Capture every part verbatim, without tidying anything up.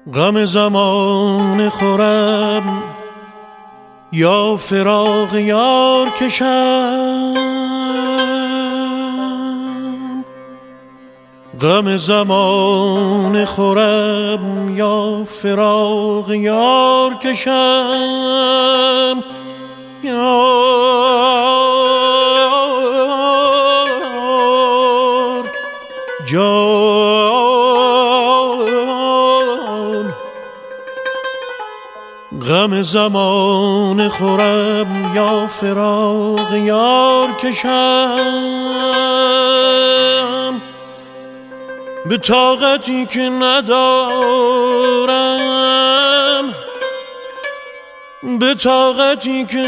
غم زمان خورم یا فراق یار کشم، غم زمان خورم یا فراق یار کشم، یار جان، غم زمان خورم یا فراق یار کشم، به طاقتی که ندارم، به طاقتی که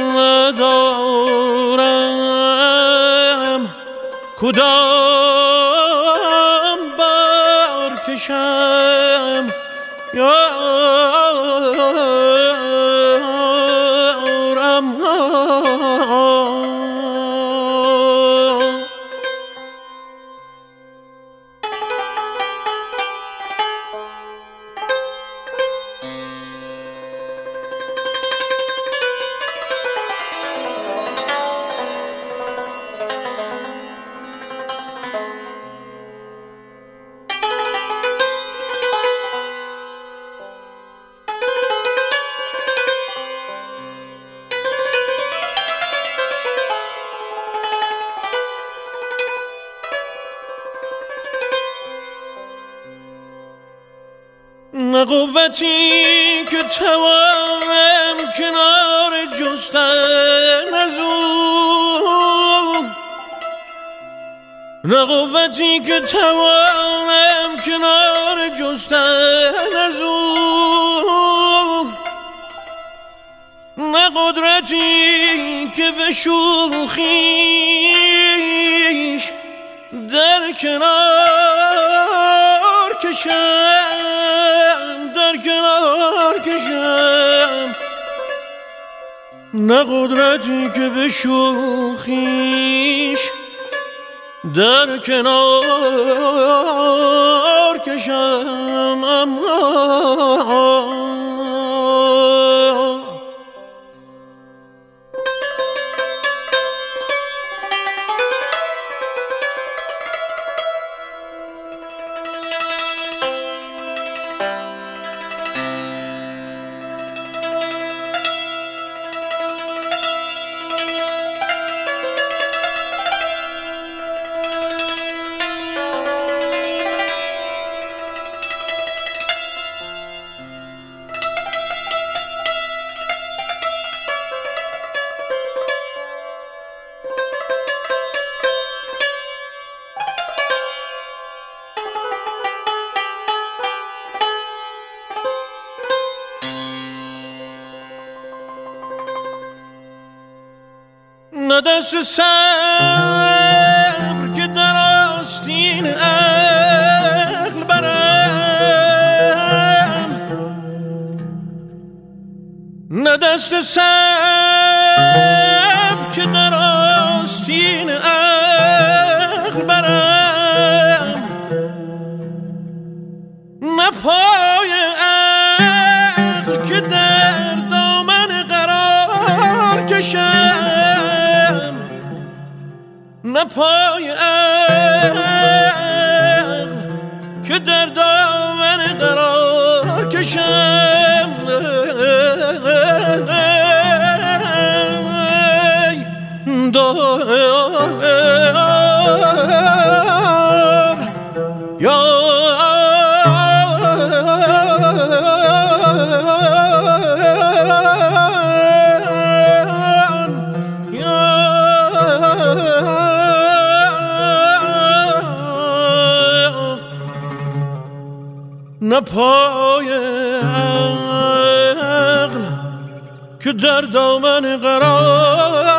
ندارم، کدام بار کشم، یارم نه قوتی که توانم کنار جستن از او، نه قوتی که توانم کنار جستن از او، نه قدرتی که به شوخیش در کنار کشم، در کنار کشم، نه قدرتی که به شوخیش در کنار کشم. نه دست صبر که در آستین عقل برم، نه دست صبر که در آستین عقل برم، نه پای عقل که در دامن قرار کشم، نه پای عقل که در دامن قرار کشم، دار یا نه پای عقل که در دامن قرار